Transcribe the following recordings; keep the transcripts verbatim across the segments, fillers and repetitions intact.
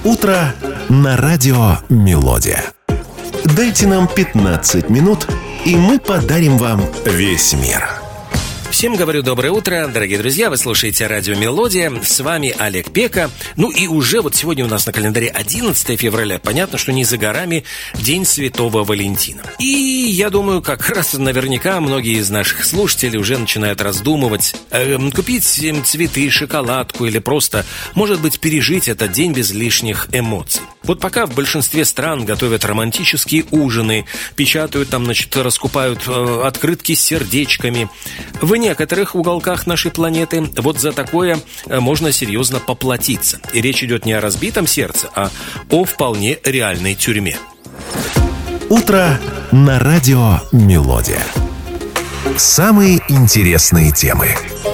Утро на радио «Мелодия». Дайте нам пятнадцать минут, и мы подарим вам весь мир. Всем говорю доброе утро, дорогие друзья, вы слушаете радио «Мелодия», с вами Олег Пека. Ну и уже вот сегодня у нас на календаре одиннадцатое февраля, понятно, что не за горами День Святого Валентина. И я думаю, как раз наверняка многие из наших слушателей уже начинают раздумывать, э, купить им цветы, шоколадку или просто, может быть, пережить этот день без лишних эмоций. Вот пока в большинстве стран готовят романтические ужины, печатают там, значит, раскупают э, открытки с сердечками, в некоторых уголках нашей планеты вот за такое можно серьезно поплатиться. И речь идет не о разбитом сердце, а о вполне реальной тюрьме. Утро на радио «Мелодия». Самые интересные темы.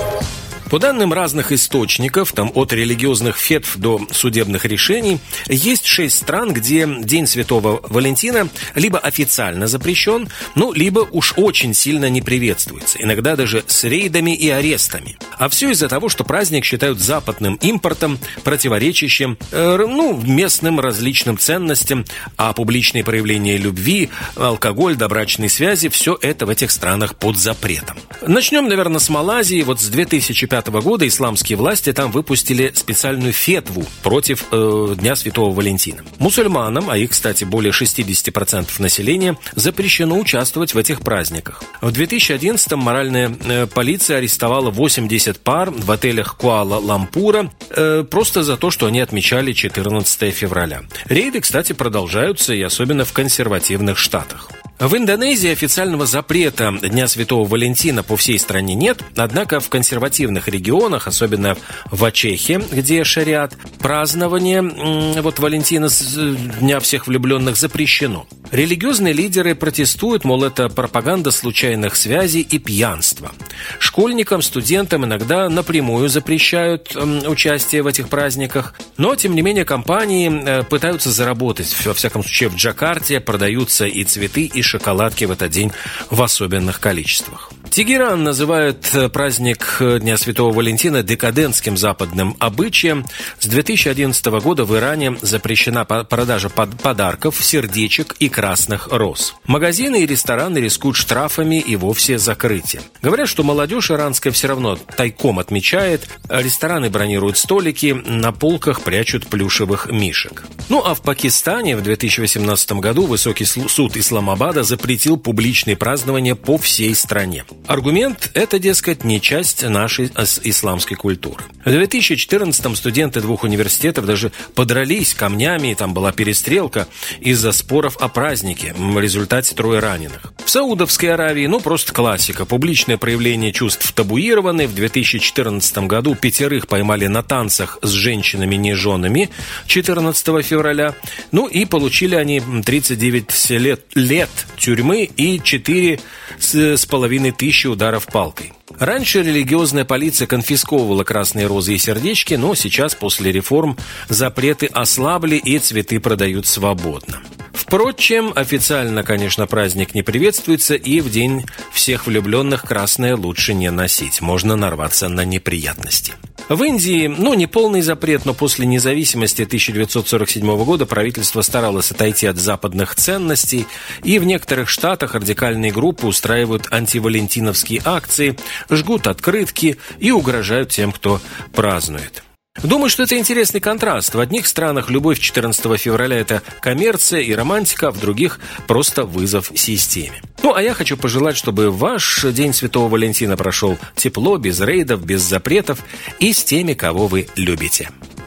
По данным разных источников, там от религиозных фетв до судебных решений, есть шесть стран, где День Святого Валентина либо официально запрещен, ну, либо уж очень сильно не приветствуется, иногда даже с рейдами и арестами. А все из-за того, что праздник считают западным импортом, противоречащим, э, ну, местным различным ценностям, а публичные проявления любви, алкоголь, добрачные связи, все это в этих странах под запретом. Начнем, наверное, с Малайзии. Вот с две тысячи пятого года исламские власти там выпустили специальную фетву против э, Дня Святого Валентина. Мусульманам, а их, кстати, более шестьдесят процентов населения, запрещено участвовать в этих праздниках. В две тысячи одиннадцатом моральная э, полиция арестовала восемьдесят пар в отелях Куала-Лумпура э, просто за то, что они отмечали четырнадцатое февраля. Рейды, кстати, продолжаются, и особенно в консервативных штатах. В Индонезии официального запрета Дня Святого Валентина по всей стране нет, однако в консервативных регионах, особенно в Ачехе, где шариат, празднование вот Валентина, Дня всех влюбленных, запрещено. Религиозные лидеры протестуют, мол, это пропаганда случайных связей и пьянства. Школьникам, студентам иногда напрямую запрещают участие в этих праздниках, но, тем не менее, компании пытаются заработать. Во всяком случае, в Джакарте продаются и цветы, и шоколадки в этот день в особенных количествах. Тегеран называет праздник Дня Святого Валентина декадентским западным обычаем. С две тысячи одиннадцатого года в Иране запрещена продажа подарков, сердечек и красных роз. Магазины и рестораны рискуют штрафами и вовсе закрытием. Говорят, что молодежь иранская все равно тайком отмечает, рестораны бронируют столики, на полках прячут плюшевых мишек. Ну а в Пакистане в две тысячи восемнадцатом году Высокий суд Исламабада запретил публичные празднования по всей стране. Аргумент – это, дескать, не часть нашей исламской культуры. В две тысячи четырнадцатом студенты двух университетов даже подрались камнями, и там была перестрелка из-за споров о празднике, в результате трое раненых. В Саудовской Аравии, ну, просто классика. Публичное проявление чувств табуированы. В две тысячи четырнадцатом году пятерых поймали на танцах с женщинами неженными четырнадцатого февраля. Ну, и получили они тридцать девять лет, лет тюрьмы и четыре с половиной тысячи ударов палкой. Раньше религиозная полиция конфисковывала красные розы и сердечки, но сейчас, после реформ, запреты ослабли и цветы продают свободно. Впрочем, официально, конечно, праздник не приветствуется, и в день всех влюбленных красное лучше не носить. Можно нарваться на неприятности. В Индии, ну, не полный запрет, но после независимости тысяча девятьсот сорок седьмого года правительство старалось отойти от западных ценностей, и в некоторых штатах радикальные группы устраивают антивалентиновские акции, жгут открытки и угрожают тем, кто празднует. Думаю, что это интересный контраст. В одних странах любовь четырнадцатого февраля – это коммерция и романтика, а в других – просто вызов системе. Ну, а я хочу пожелать, чтобы ваш День Святого Валентина прошел тепло, без рейдов, без запретов и с теми, кого вы любите.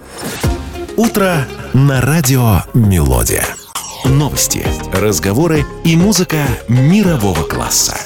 Утро на радио «Мелодия». Новости, разговоры и музыка мирового класса.